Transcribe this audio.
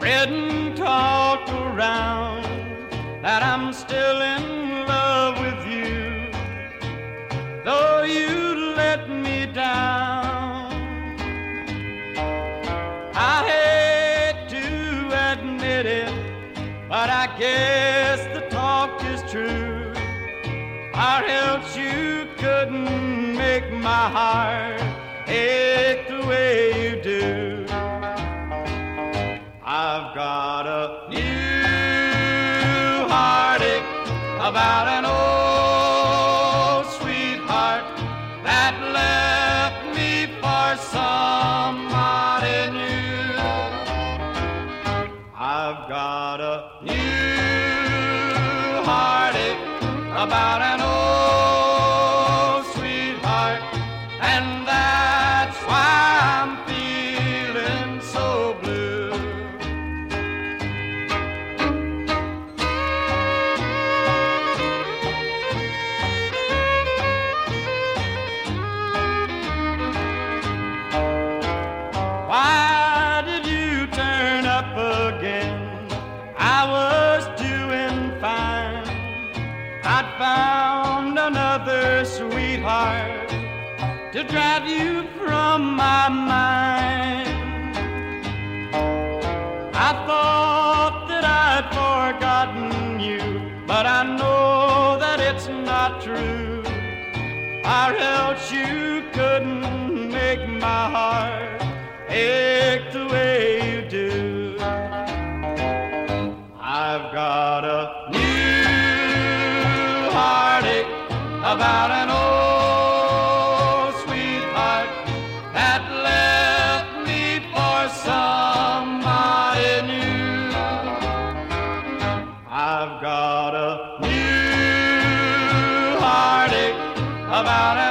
Read and talked around that I'm still in love with you, though you let me down. I hate to admit it, but I guess the talk is true, or else you couldn't make my heart ache the way you do. I've got a new heartache about an old sweetheart that left me for somebody new. I've got a new heartache about an old sweetheart, and that's why I'm feeling so blue. Why did you turn up again? I was doing fine. I'd found another sweetheart to drive you from my mind. I thought that I'd forgotten you, but I know that it's not true, or else you couldn't make my heart ache the way you do. I've got a new heartache about an old sweetheart that left me for somebody new. I've got a new heartache about